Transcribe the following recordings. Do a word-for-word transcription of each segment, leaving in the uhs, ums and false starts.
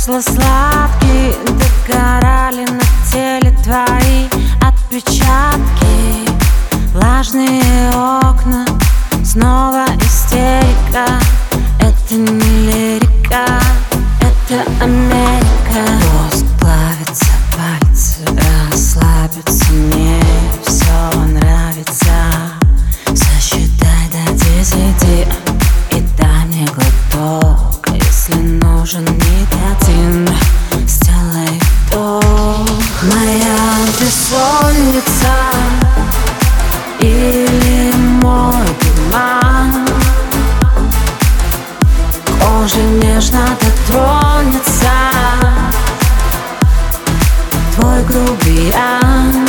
Чувства сладкие догорали на теле твои отпечатки. Влажные окна, снова истерика. Это не лирика, это Америка. Воск плавится, пальцы расслабятся. Мне все нравится. Сосчитай до десяти и дай мне глоток. Если нужен никотин, сделай вдох. Моя бессонница или мой туман, кожа нежно дотронется твой грубиян.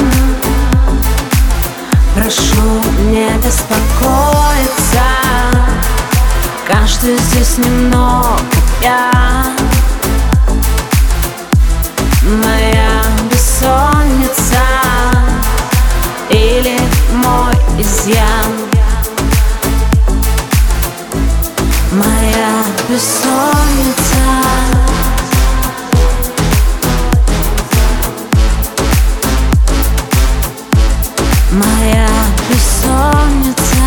Прошу не беспокоиться, каждый здесь немного пьян. Моя бессонница или мой изъян. Моя бессонница. Моя бессонница.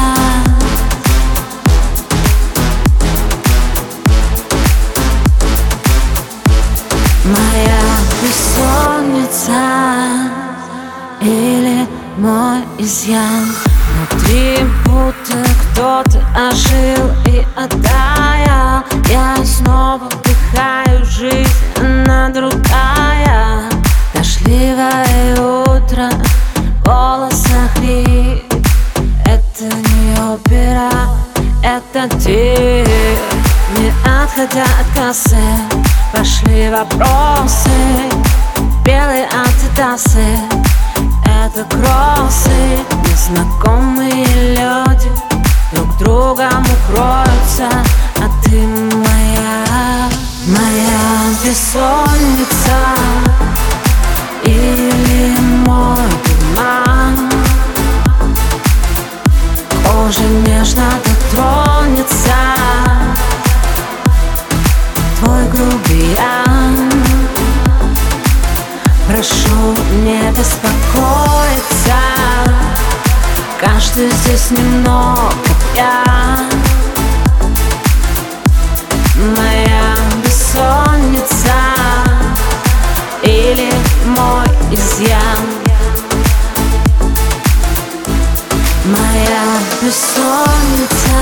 Моя бессонница или мой изъян. Внутри будто кто-то ожил и оттаял. Я снова вдыхаю жизнь, она другая. Дождливое утро, голос охрип. Это не опера, это ты. Не отходя от кассы, пошли вопросы. Белые адидасы, это кроссы. Незнакомые люди друг другом укроются. А ты моя, моя бессонница или мой туман. Кожа нежно дотронется твой грубиян. Прошу не беспокоиться, каждый здесь немного пьян. Моя бессонница или мой изъян. Моя бессонница.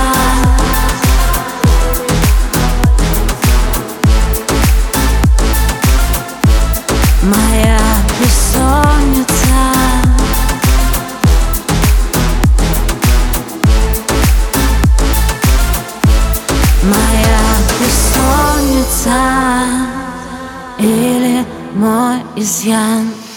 Моя бессонница. Моя бессонница или мой изъян.